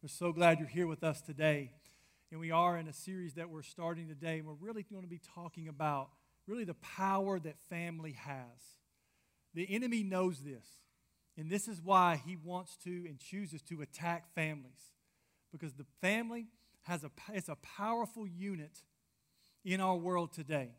We're so glad you're here with us today. And we are in a series that we're starting today, and we're really going to be talking about really the power that family has. The enemy knows this, and this is why he wants to and chooses to attack families, because the family it's a powerful unit in our world today.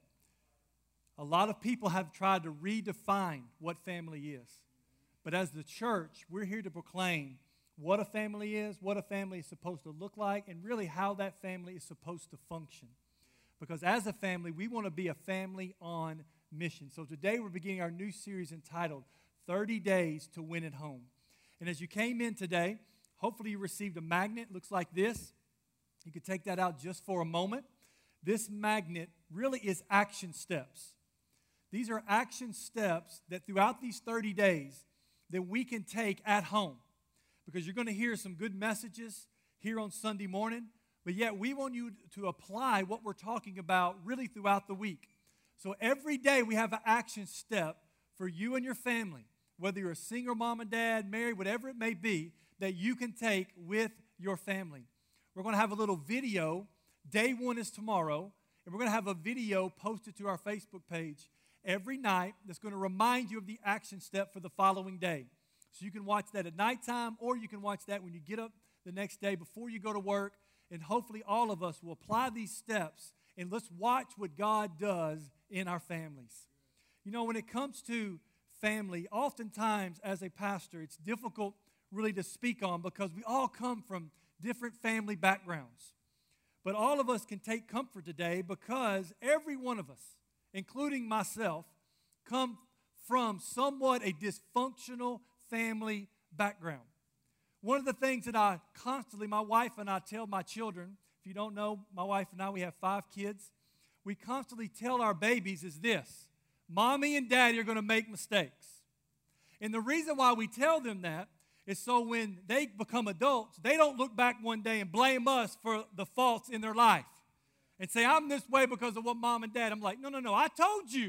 A lot of people have tried to redefine what family is. But as the church, we're here to proclaim what a family is supposed to look like, and really how that family is supposed to function. Because as a family, we want to be a family on mission. So today we're beginning our new series entitled 30 Days to Win at Home. And as you came in today, hopefully you received a magnet. It looks like this. You could take that out just for a moment. This magnet really is action steps. These are action steps that throughout these 30 days that we can take at home. Because you're going to hear some good messages here on Sunday morning, but yet we want you to apply what we're talking about really throughout the week. So every day we have an action step for you and your family, whether you're a single mom and dad, married, whatever it may be, that you can take with your family. We're going to have a little video. Day one is tomorrow, and we're going to have a video posted to our Facebook page every night that's going to remind you of the action step for the following day. So you can watch that at nighttime, or you can watch that when you get up the next day before you go to work, and hopefully all of us will apply these steps, and let's watch what God does in our families. You know, when it comes to family, oftentimes as a pastor, it's difficult really to speak on because we all come from different family backgrounds. But all of us can take comfort today because every one of us, including myself, come from somewhat a dysfunctional family background. One of the things that I constantly, my wife and I tell my children, if you don't know, my wife and I, we have 5 kids. We constantly tell our babies is this: Mommy and Daddy are going to make mistakes. And the reason why we tell them that is so when they become adults, they don't look back one day and blame us for the faults in their life and say, I'm this way because of what Mom and Dad. I'm like, no, I told you.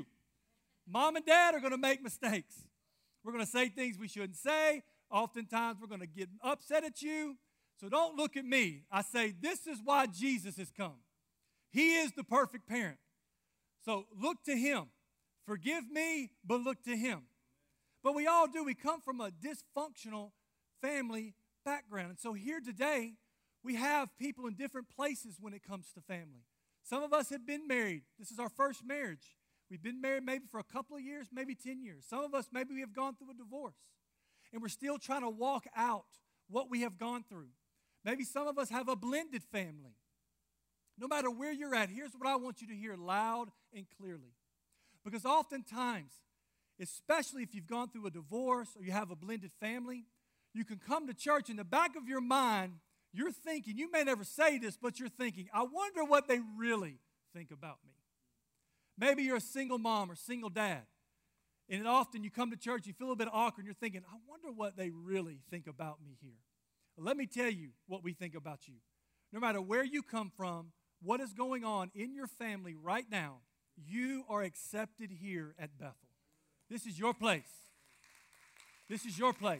Mom and Dad are going to make mistakes. We're going to say things we shouldn't say. Oftentimes, we're going to get upset at you. So don't look at me. I say, this is why Jesus has come. He is the perfect parent. So look to him. Forgive me, but look to him. But we all do. We come from a dysfunctional family background. And so here today, we have people in different places when it comes to family. Some of us have been married. This is our first marriage. We've been married maybe for a couple of years, maybe 10 years. Some of us, maybe we have gone through a divorce, and we're still trying to walk out what we have gone through. Maybe some of us have a blended family. No matter where you're at, here's what I want you to hear loud and clearly. Because oftentimes, especially if you've gone through a divorce or you have a blended family, you can come to church, in the back of your mind, you're thinking, you may never say this, but you're thinking, I wonder what they really think about me. Maybe you're a single mom or single dad, and often you come to church, you feel a bit awkward, and you're thinking, I wonder what they really think about me here. Well, let me tell you what we think about you. No matter where you come from, what is going on in your family right now, you are accepted here at Bethel. This is your place. This is your place.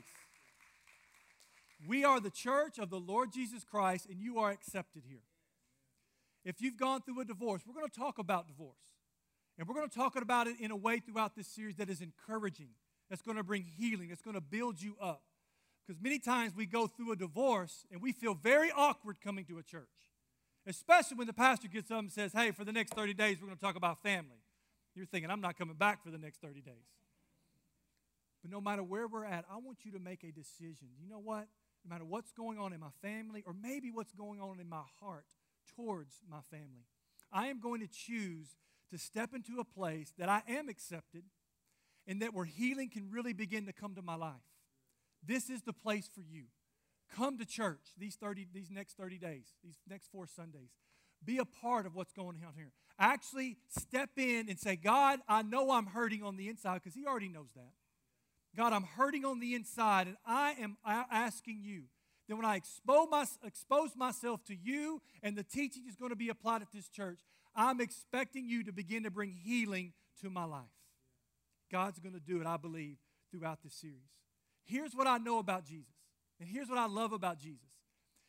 We are the church of the Lord Jesus Christ, and you are accepted here. If you've gone through a divorce, we're going to talk about divorce. And we're going to talk about it in a way throughout this series that is encouraging, that's going to bring healing, that's going to build you up. Because many times we go through a divorce and we feel very awkward coming to a church, especially when the pastor gets up and says, hey, for the next 30 days, we're going to talk about family. You're thinking, I'm not coming back for the next 30 days. But no matter where we're at, I want you to make a decision. You know what? No matter what's going on in my family, or maybe what's going on in my heart towards my family, I am going to choose to step into a place that I am accepted and that where healing can really begin to come to my life. This is the place for you. Come to church these next 30 days, these next 4 Sundays. Be a part of what's going on here. Actually step in and say, God, I know I'm hurting on the inside, because he already knows that. God, I'm hurting on the inside, and I am asking you that when I expose myself to you and the teaching is going to be applied at this church, I'm expecting you to begin to bring healing to my life. God's going to do it, I believe, throughout this series. Here's what I know about Jesus, and here's what I love about Jesus,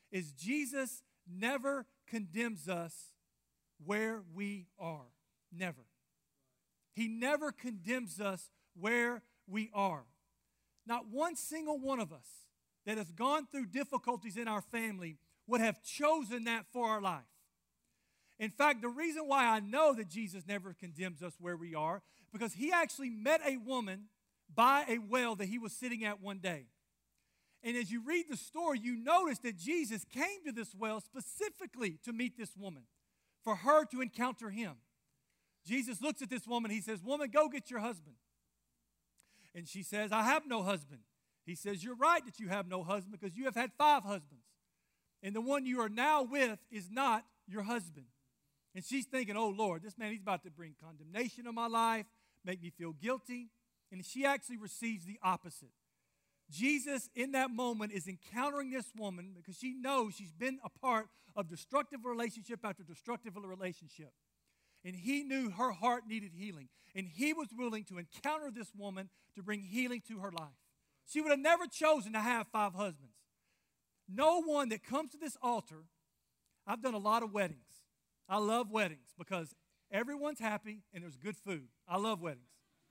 is Jesus never condemns us where we are. Never. He never condemns us where we are. Not one single one of us that has gone through difficulties in our family would have chosen that for our life. In fact, the reason why I know that Jesus never condemns us where we are, because he actually met a woman by a well that he was sitting at one day. And as you read the story, you notice that Jesus came to this well specifically to meet this woman, for her to encounter him. Jesus looks at this woman. He says, "Woman, go get your husband." And she says, "I have no husband." He says, "You're right that you have no husband, because you have had 5 husbands. And the one you are now with is not your husband." And she's thinking, "Oh, Lord, this man, he's about to bring condemnation on my life, make me feel guilty." And she actually receives the opposite. Jesus, in that moment, is encountering this woman because she knows she's been a part of destructive relationship after destructive relationship. And he knew her heart needed healing. And he was willing to encounter this woman to bring healing to her life. She would have never chosen to have 5 husbands. No one that comes to this altar, I've done a lot of weddings. I love weddings because everyone's happy and there's good food. I love weddings.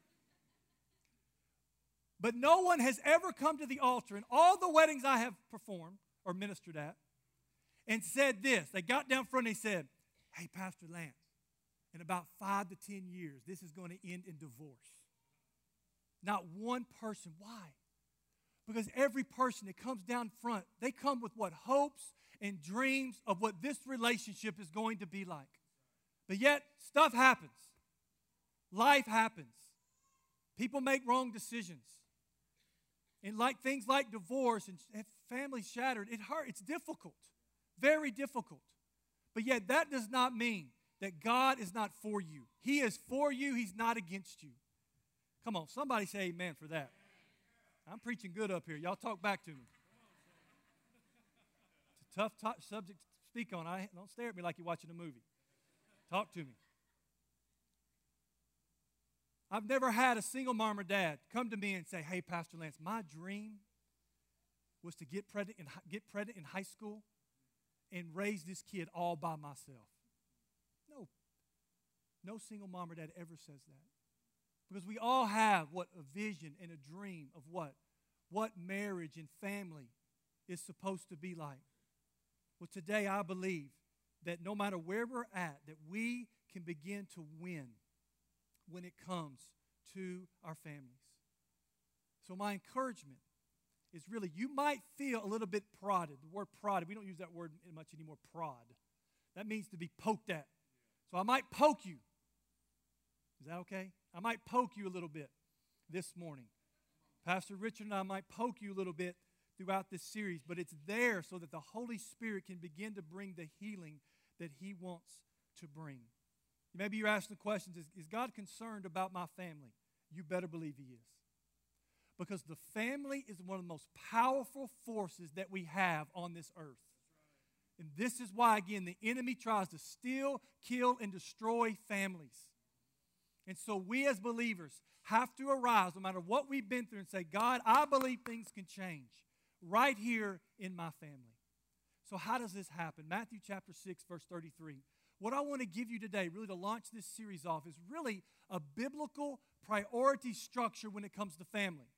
But no one has ever come to the altar in all the weddings I have performed or ministered at and said this. They got down front and they said, "Hey, Pastor Lance, in about 5 to 10 years, this is going to end in divorce." Not one person. Why? Because every person that comes down front, they come with what? Hopes and dreams of what this relationship is going to be like. But yet, stuff happens. Life happens. People make wrong decisions. And like things like divorce and families shattered, it hurts. It's difficult. Very difficult. But yet, that does not mean that God is not for you. He is for you. He's not against you. Come on, somebody say amen for that. I'm preaching good up here. Y'all talk back to me. It's a tough subject to speak on. Don't stare at me like you're watching a movie. Talk to me. I've never had a single mom or dad come to me and say, "Hey, Pastor Lance, my dream was to get pregnant in high school and raise this kid all by myself." No. No single mom or dad ever says that. Because we all have a vision and a dream of what marriage and family is supposed to be like. Well, today I believe that no matter where we're at, that we can begin to win when it comes to our families. So my encouragement is really, you might feel a little bit prodded. The word prodded, we don't use that word much anymore, prod. That means to be poked at. So I might poke you. Is that okay? I might poke you a little bit this morning. Pastor Richard and I might poke you a little bit throughout this series, but it's there so that the Holy Spirit can begin to bring the healing that he wants to bring. Maybe you're asking the questions, is God concerned about my family? You better believe he is. Because the family is one of the most powerful forces that we have on this earth. And this is why, again, the enemy tries to steal, kill, and destroy families. And so we as believers have to arise, no matter what we've been through, and say, "God, I believe things can change right here in my family." So how does this happen? Matthew chapter 6, verse 33. What I want to give you today, really to launch this series off, is really a biblical priority structure when it comes to family.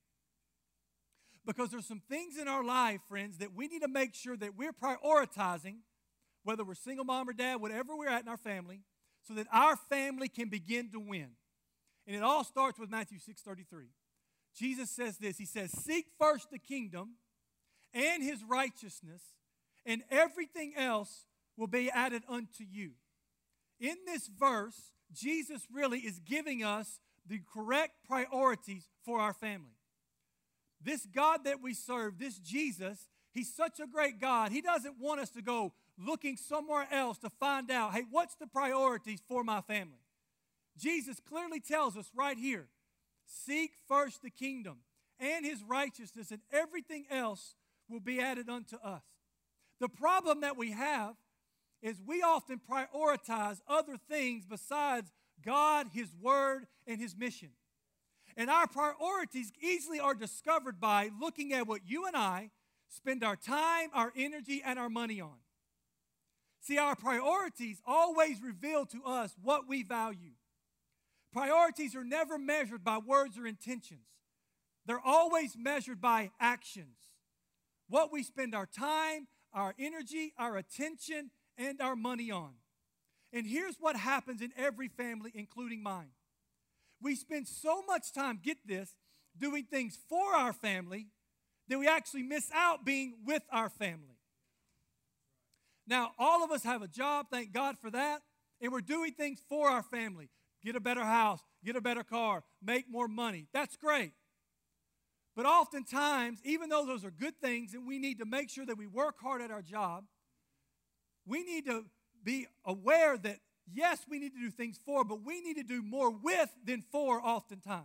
Because there's some things in our life, friends, that we need to make sure that we're prioritizing, whether we're single mom or dad, whatever we're at in our family, so that our family can begin to win. And it all starts with Matthew 6:33. Jesus says this. He says, "Seek first the kingdom and his righteousness, and everything else will be added unto you." In this verse, Jesus really is giving us the correct priorities for our family. This God that we serve, this Jesus, he's such a great God. He doesn't want us to go looking somewhere else to find out, hey, what's the priorities for my family? Jesus clearly tells us right here, seek first the kingdom and his righteousness, and everything else will be added unto us. The problem that we have is we often prioritize other things besides God, his word, and his mission. And our priorities easily are discovered by looking at what you and I spend our time, our energy, and our money on. See, our priorities always reveal to us what we value. Priorities are never measured by words or intentions. They're always measured by actions. What we spend our time, our energy, our attention, and our money on. And here's what happens in every family, including mine. We spend so much time, get this, doing things for our family that we actually miss out being with our family. Now, all of us have a job, thank God for that, and we're doing things for our family. Get a better house, get a better car, make more money. That's great. But oftentimes, even though those are good things and we need to make sure that we work hard at our job, we need to be aware that, yes, we need to do things for, but we need to do more with than for oftentimes.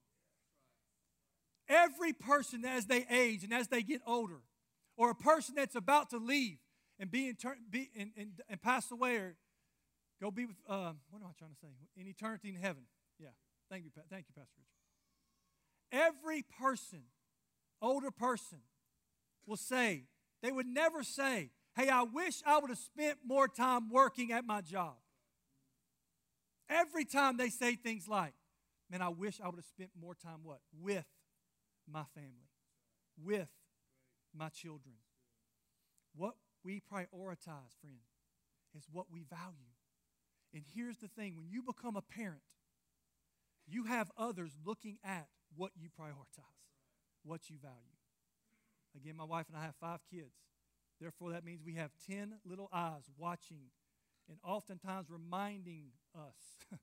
Every person as they age and as they get older, or a person that's about to leave and and pass away or go be with, what am I trying to say? In eternity in heaven. Yeah, thank you, Pastor Richard. Every person, older person, will say, they would never say, hey, I wish I would have spent more time working at my job. Every time they say things like, man, I wish I would have spent more time what? With my family, with my children. What we prioritize, friend, is what we value. And here's the thing, when you become a parent, you have others looking at what you prioritize, what you value. Again, my wife and I have 5 kids. Therefore, that means we have 10 little eyes watching and oftentimes reminding us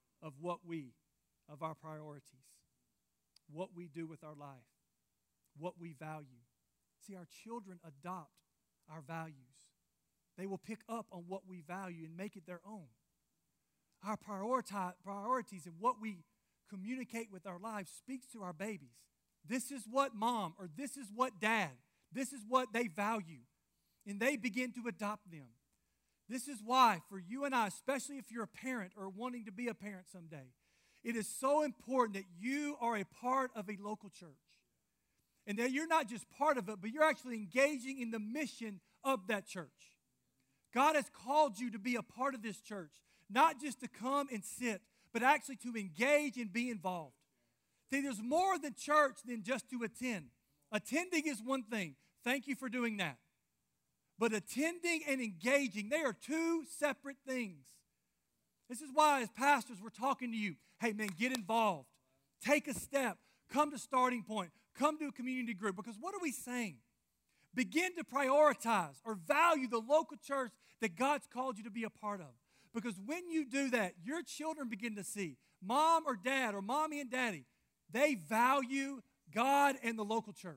of our priorities, what we do with our life, what we value. See, our children adopt our values. They will pick up on what we value and make it their own. Our priorities and what we communicate with our lives speaks to our babies. This is what mom or this is what dad, this is what they value. And they begin to adopt them. This is why for you and I, especially if you're a parent or wanting to be a parent someday, it is so important that you are a part of a local church. And that you're not just part of it, but you're actually engaging in the mission of that church. God has called you to be a part of this church, not just to come and sit, but actually to engage and be involved. See, there's more than church than just to attend. Attending is one thing. Thank you for doing that. But attending and engaging, they are 2 separate things. This is why as pastors we're talking to you. Hey man, get involved. Take a step. Come to Starting Point. Come to a community group. Because what are we saying? Begin to prioritize or value the local church that God's called you to be a part of. Because when you do that, your children begin to see mom or dad or mommy and daddy, they value God and the local church.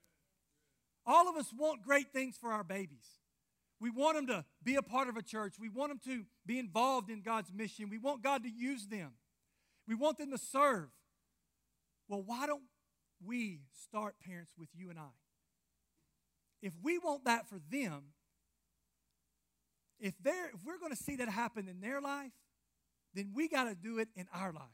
All of us want great things for our babies. We want them to be a part of a church. We want them to be involved in God's mission. We want God to use them. We want them to serve. Well, why don't we start, parents, with you and I? If we want that for them, if we're going to see that happen in their life, then we got to do it in our lives.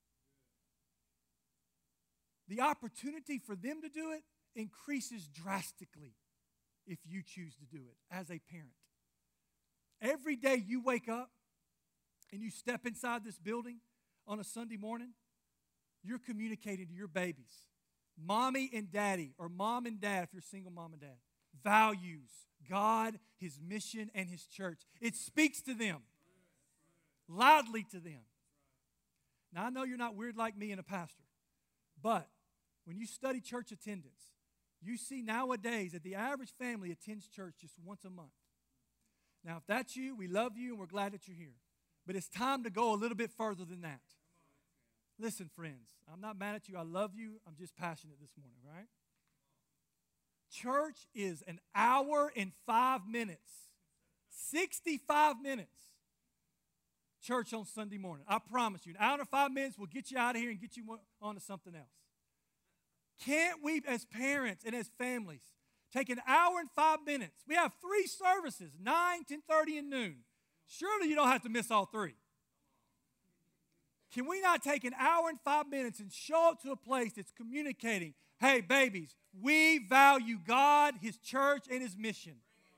The opportunity for them to do it increases drastically if you choose to do it as a parent. Every day you wake up and you step inside this building on a Sunday morning, you're communicating to your babies. Mommy and daddy, or mom and dad, if you're single mom and dad, values God, His mission, and His church. It speaks to them, loudly to them. Now, I know you're not weird like me and a pastor, but when you study church attendance, you see nowadays that the average family attends church just once a month. Now, if that's you, we love you and we're glad that you're here. But it's time to go a little bit further than that. Listen, friends, I'm not mad at you. I love you. I'm just passionate this morning, right? Church is an hour and 5 minutes. 65 minutes. Church on Sunday morning. I promise you, an hour and 5 minutes will get you out of here and get you on to something else. Can't we, as parents and as families, take an hour and 5 minutes? We have 3 services, 9, 10:30, and noon. Surely you don't have to miss all 3. Can we not take an hour and 5 minutes and show up to a place that's communicating, hey, babies, we value God, His church, and His mission.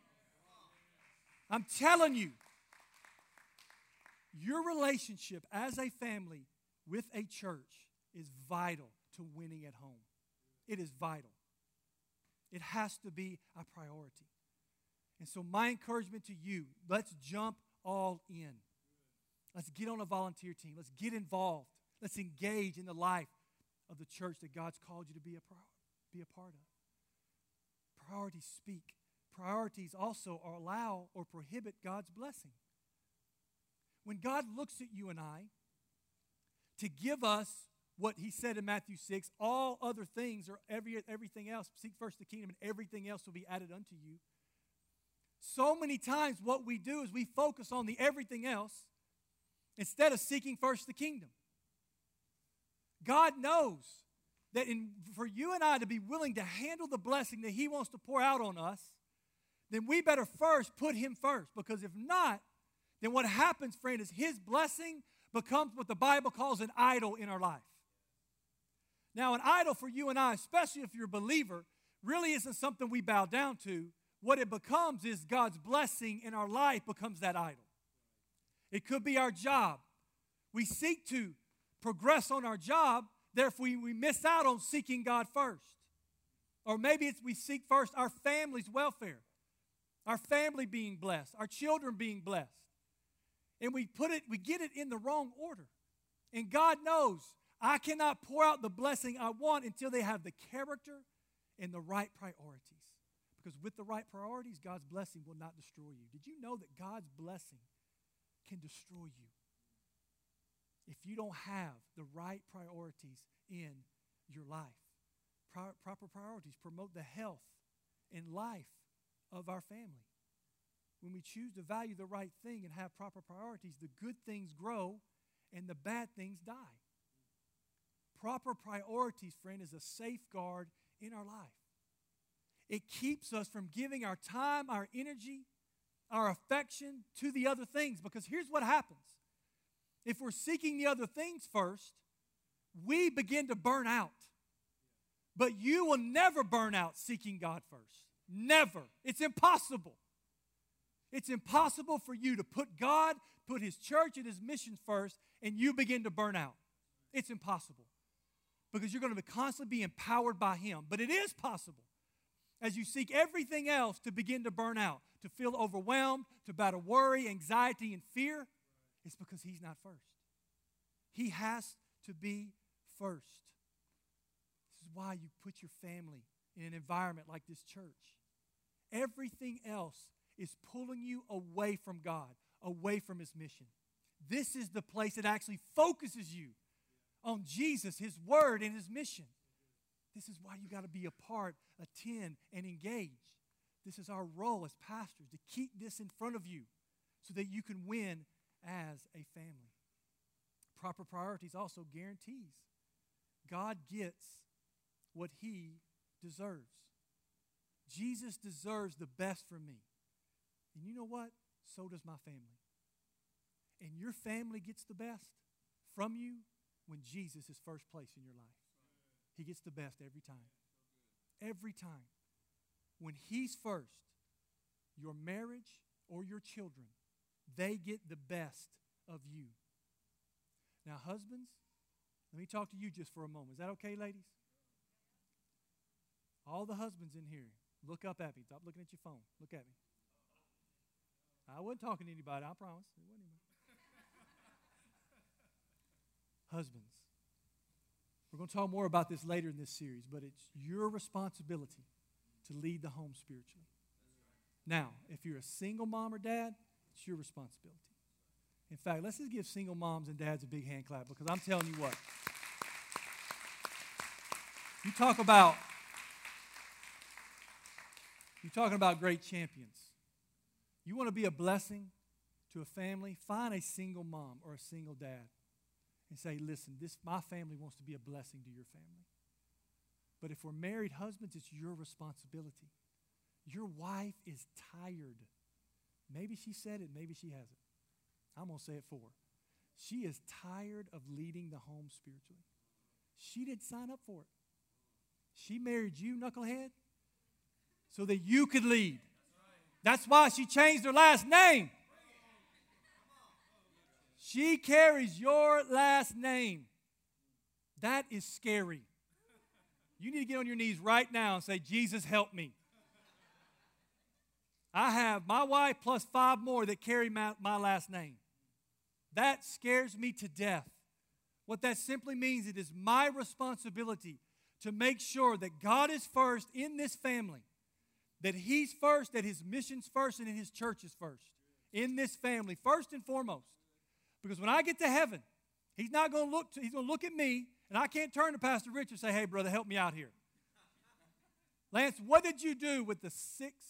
I'm telling you, your relationship as a family with a church is vital to winning at home. It is vital. It has to be a priority. And so my encouragement to you, let's jump all in. Let's get on a volunteer team. Let's get involved. Let's engage in the life of the church that God's called you to be a part of. Priorities speak. Priorities also allow or prohibit God's blessing. When God looks at you and I to give us what He said in Matthew 6, all other things or everything else, seek first the kingdom and everything else will be added unto you. So many times what we do is we focus on the everything else instead of seeking first the kingdom. God knows that for you and I to be willing to handle the blessing that He wants to pour out on us, then we better first put Him first. Because if not, then what happens, friend, is His blessing becomes what the Bible calls an idol in our life. Now, an idol for you and I, especially if you're a believer, really isn't something we bow down to. What it becomes is God's blessing in our life becomes that idol. It could be our job. We seek to progress on our job, therefore we miss out on seeking God first. Or maybe we seek first our family's welfare, our family being blessed, our children being blessed. And we get it in the wrong order. And God knows I cannot pour out the blessing I want until they have the character and the right priorities. Because with the right priorities, God's blessing will not destroy you. Did you know that God's blessing can destroy you if you don't have the right priorities in your life? Proper priorities promote the health and life of our family. When we choose to value the right thing and have proper priorities, the good things grow and the bad things die. Proper priorities, friend, is a safeguard in our life. It keeps us from giving our time, our energy, our affection to the other things. Because here's what happens. If we're seeking the other things first, we begin to burn out. But you will never burn out seeking God first. Never. It's impossible. It's impossible for you to put God, put His church and His mission first, and you begin to burn out. It's impossible. Because you're going to constantly be empowered by Him. But it is possible. As you seek everything else to begin to burn out, to feel overwhelmed, to battle worry, anxiety, and fear, it's because He's not first. He has to be first. This is why you put your family in an environment like this church. Everything else is pulling you away from God, away from His mission. This is the place that actually focuses you on Jesus, His word, and His mission. This is why you got to be a part, attend, and engage. This is our role as pastors, to keep this in front of you so that you can win as a family. Proper priorities also guarantees God gets what He deserves. Jesus deserves the best from me. And you know what? So does my family. And your family gets the best from you when Jesus is first place in your life. He gets the best every time. Every time. When He's first, your marriage or your children, they get the best of you. Now, husbands, let me talk to you just for a moment. Is that okay, ladies? All the husbands in here, look up at me. Stop looking at your phone. Look at me. I wasn't talking to anybody, I promise. It wasn't anybody. Husbands, we're going to talk more about this later in this series, but it's your responsibility to lead the home spiritually. Now, if you're a single mom or dad, it's your responsibility. In fact, let's just give single moms and dads a big hand clap, because I'm telling you what. You're talking about great champions. You want to be a blessing to a family? Find a single mom or a single dad and say, listen, my family wants to be a blessing to your family. But if we're married husbands, it's your responsibility. Your wife is tired. Maybe she said it, maybe she hasn't. I'm going to say it for her. She is tired of leading the home spiritually. She didn't sign up for it. She married you, knucklehead, so that you could lead. That's why she changed her last name. She carries your last name. That is scary. You need to get on your knees right now and say, Jesus, help me. I have my wife plus 5 more that carry my last name. That scares me to death. What that simply means, it is my responsibility to make sure that God is first in this family, that He's first, that His mission's first, and that His church is first in this family, first and foremost. Because when I get to heaven, He's not going to look. He's going to look at me, and I can't turn to Pastor Rich and say, "Hey, brother, help me out here." Lance, what did you do with the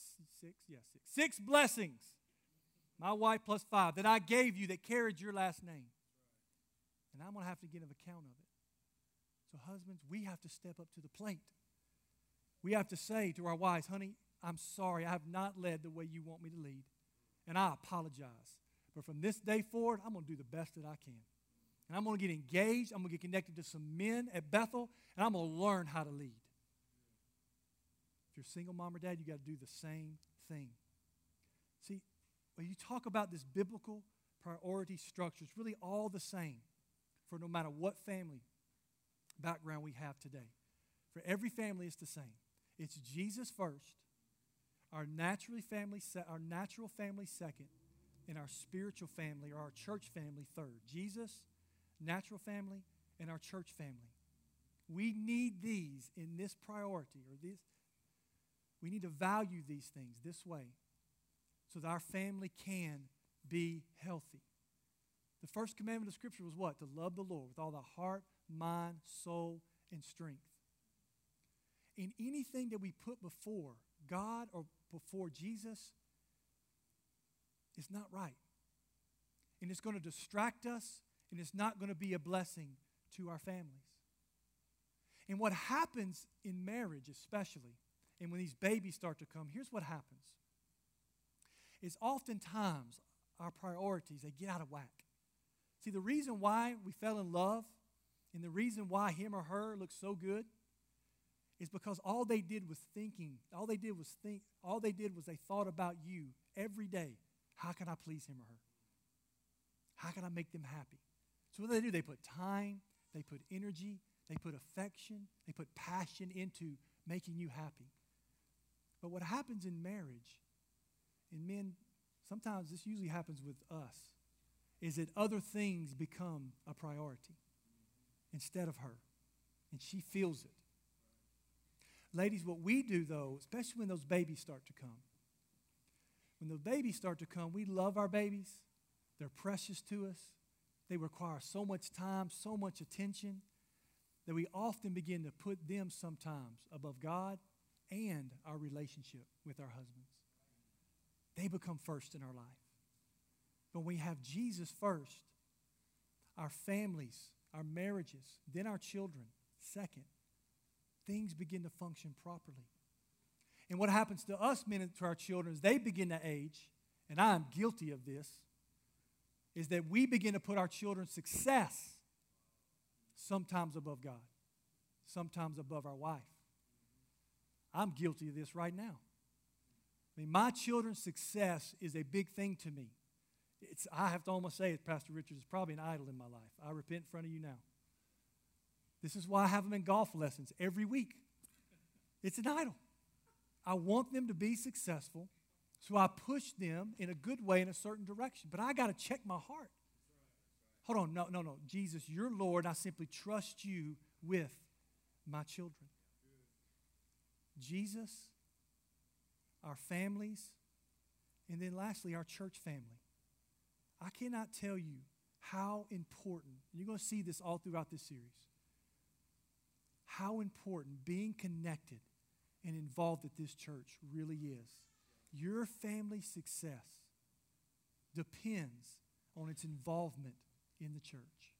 six blessings, my wife plus 5, that I gave you that carried your last name? And I'm going to have to give an account of it. So husbands, we have to step up to the plate. We have to say to our wives, honey, I'm sorry, I have not led the way you want me to lead, and I apologize. But from this day forward, I'm going to do the best that I can. And I'm going to get engaged. I'm going to get connected to some men at Bethel, and I'm going to learn how to lead. If you're a single mom or dad, you got to do the same thing. See, when you talk about this biblical priority structure, it's really all the same for no matter what family background we have today. For every family, it's the same. It's Jesus first, our natural family second, and our spiritual family or our church family third. Jesus, natural family, and our church family. We need these in this priority, or this. We need to value these things this way so that our family can be healthy. The first commandment of Scripture was what? To love the Lord with all the heart, mind, soul, and strength. In anything that we put before God or before Jesus, it's not right. And it's going to distract us, and it's not going to be a blessing to our families. And what happens in marriage especially, and when these babies start to come, here's what happens. Is oftentimes our priorities, they get out of whack. See, the reason why we fell in love and the reason why him or her looks so good is because all they did was they thought about you every day. How can I please him or her? How can I make them happy? So what do? They put time, they put energy, they put affection, they put passion into making you happy. But what happens in marriage, in men, sometimes this usually happens with us, is that other things become a priority instead of her. And she feels it. Ladies, what we do, though, especially when those babies start to come, when the babies start to come, we love our babies. They're precious to us. They require so much time, so much attention, that we often begin to put them sometimes above God and our relationship with our husbands. They become first in our life. But when we have Jesus first, our families, our marriages, then our children second, things begin to function properly. And what happens to us men and to our children as they begin to age, and I am guilty of this, is that we begin to put our children's success sometimes above God, sometimes above our wife. I'm guilty of this right now. I mean, my children's success is a big thing to me. I have to almost say it, Pastor Richard, it's probably an idol in my life. I repent in front of you now. This is why I have them in golf lessons every week. It's an idol. I want them to be successful, so I push them in a good way in a certain direction. But I got to check my heart. Hold on, no. Jesus, you're Lord. I simply trust you with my children. Jesus, our families, and then lastly, our church family. I cannot tell you how important, and you're going to see this all throughout this series, how important being connected and involved at this church really is. Your family's success depends on its involvement in the church.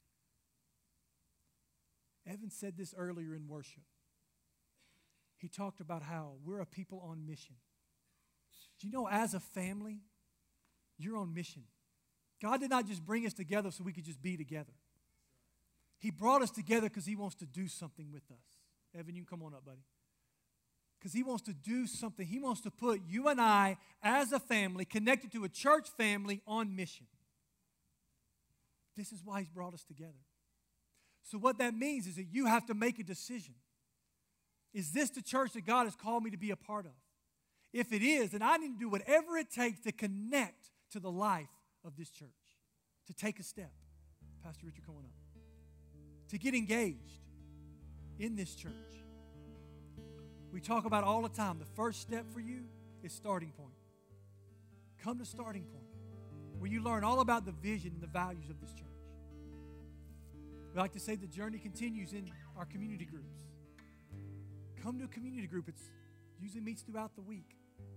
Evan said this earlier in worship. He talked about how we're a people on mission. Do you know, as a family, you're on mission. God did not just bring us together so we could just be together. He brought us together because he wants to do something with us. Evan, you can come on up, buddy. Because he wants to do something. He wants to put you and I as a family connected to a church family on mission. This is why he's brought us together. So what that means is that you have to make a decision. Is this the church that God has called me to be a part of? If it is, then I need to do whatever it takes to connect to the life of this church, to take a step. Pastor Richard, come on up. To get engaged in this church. We talk about all the time, the first step for you is starting point. Come to starting point, where you learn all about the vision and the values of this church. We like to say the journey continues in our community groups. Come to a community group. It usually meets throughout the week.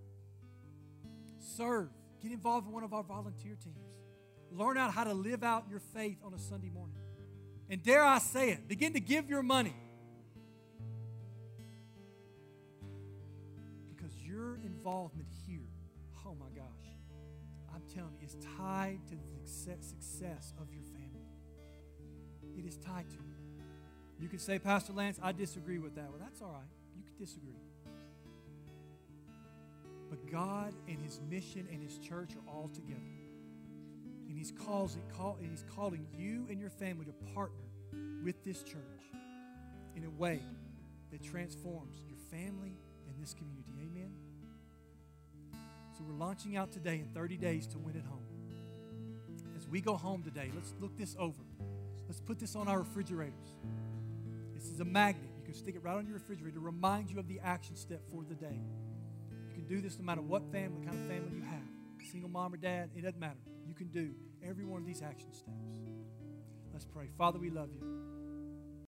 Serve. Get involved in one of our volunteer teams. Learn out how to live out your faith on a Sunday morning. And dare I say it, begin to give your money. Because your involvement here, oh my gosh, I'm telling you, is tied to the success of your family. It is tied to it. You could say, Pastor Lance, I disagree with that. Well, that's all right. You can disagree. But God and his mission and his church are all together. And he's calling you and your family to partner with this church in a way that transforms your family and this community. Amen? So we're launching out today in 30 days to win at home. As we go home today, let's look this over. Let's put this on our refrigerators. This is a magnet. You can stick it right on your refrigerator to remind you of the action step for the day. You can do this no matter what kind of family you have. Single mom or dad, it doesn't matter. You can do every one of these action steps. Let's pray. Father, we love you.